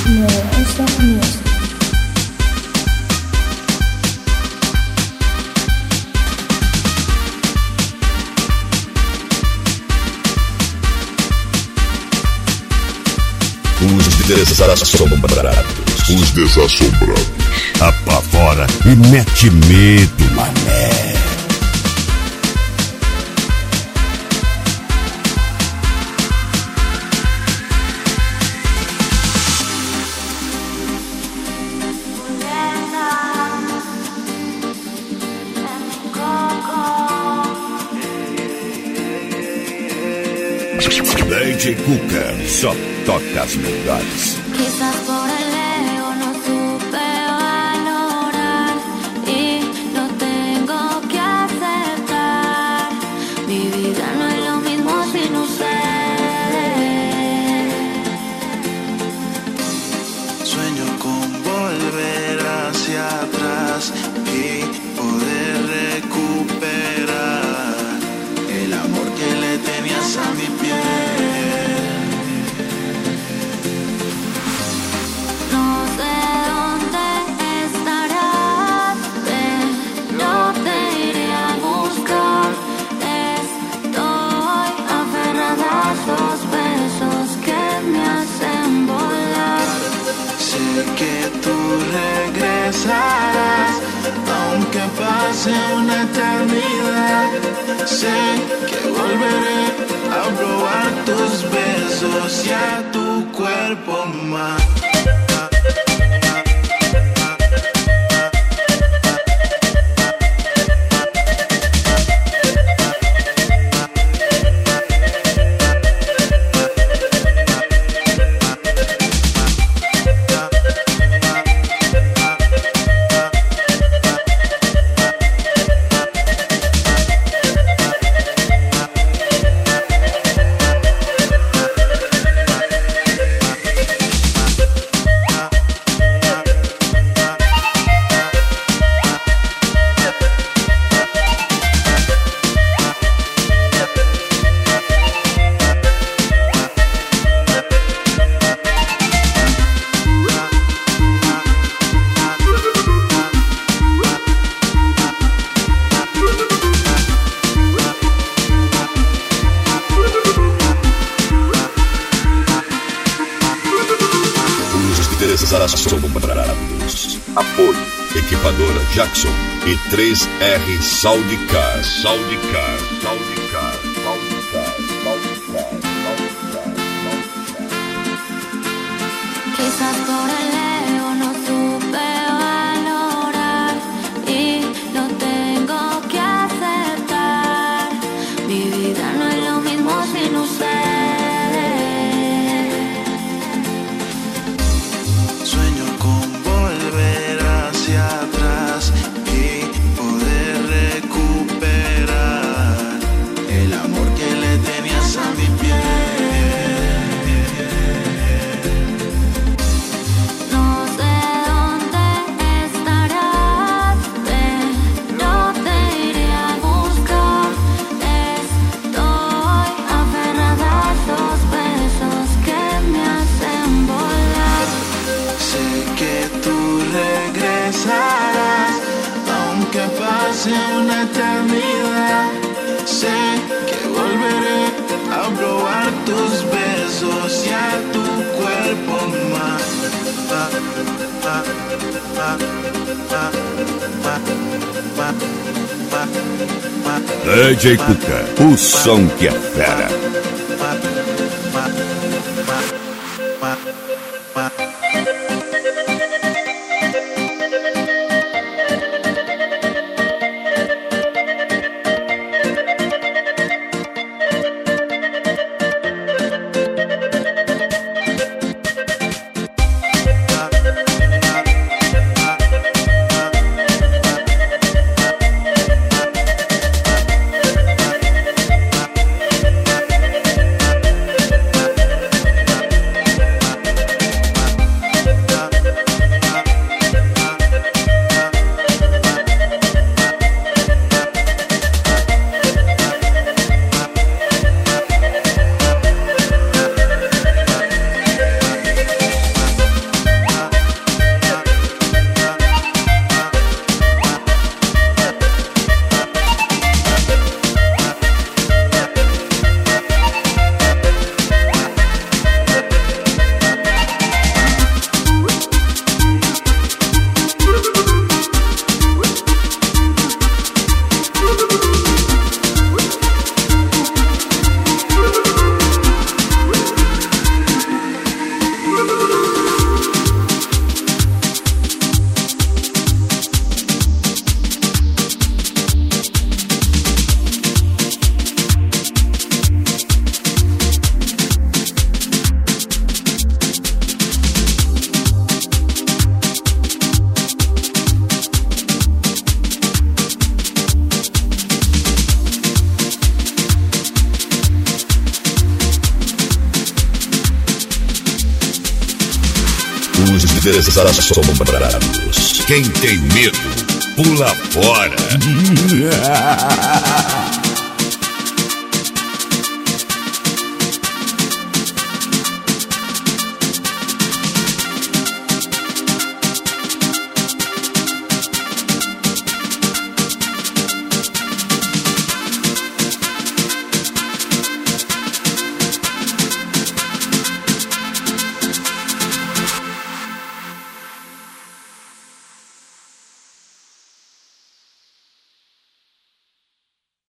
Moreosa Music. Os desassombrados. Os desassombrados. Apavora e mete medo, mané. DJ Cuca, só toca as melhores. Quizás por el ego no supe valorar y lo tengo que aceptar. Mi vida no es lo mismo sin usted. Sueño con volver hacia atrás y poder recuperar el amor que le tenías a mi piel. Que tú regresarás, aunque pase una eternidad. Sé que volveré a probar tus besos y a tu cuerpo más. Assombrados. Apoio. Equipadora Jackson e 3R Saudicar. Saudicar. Saudicar. Saudicar. Saudicar. Quizás por el ego no supe valorar y lo tengo que aceptar. Mi vida no es lo mismo sin usted. Atrás y poder recuperar el amor que le tenías a mi piel. No sé dónde estarás, pero te iré a buscar. Estoy aferrada a esos besos que me hacen volar. Sé que tú regresarás, aunque pase una eternidad. Sé que volveré a probar tus besos y a tu cuerpo más. DJ Cuca, o som que é fera. Os Desassombrados. Quem tem medo, pula fora.